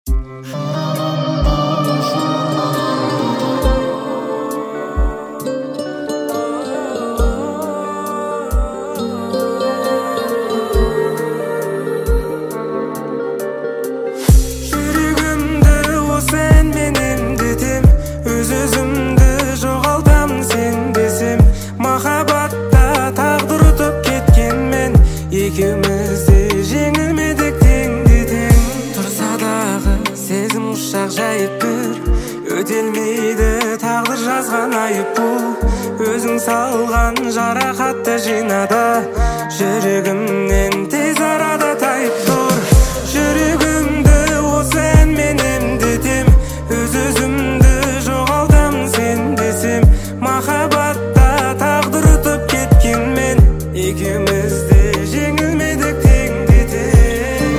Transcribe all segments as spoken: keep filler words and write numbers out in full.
Екеумізде жеңілмедік теңде тең. Тұрса дағы сезім ұшақ жайып бір, өтелмейді тағдыр жазған айып бұл. Өзің салған жарақатты жинада, жүрегімнен тез арада тайып тұр. Жүрегімді осы әнмен емдетем, өз-өзімді жоғалтамын сен десем. Махаббатта тағдыр ұтып кеткенмен, екеумізде жеңілмедік теңде тең.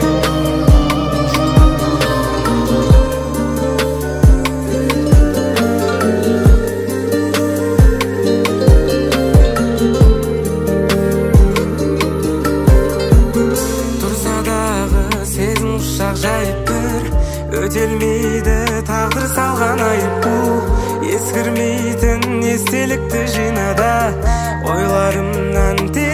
Тұрса дағы сезім ұшақ жайып бір, өтелмейді тағдыр салған айып бұл. Ескірмейтін естелікті жинада, ойларымнан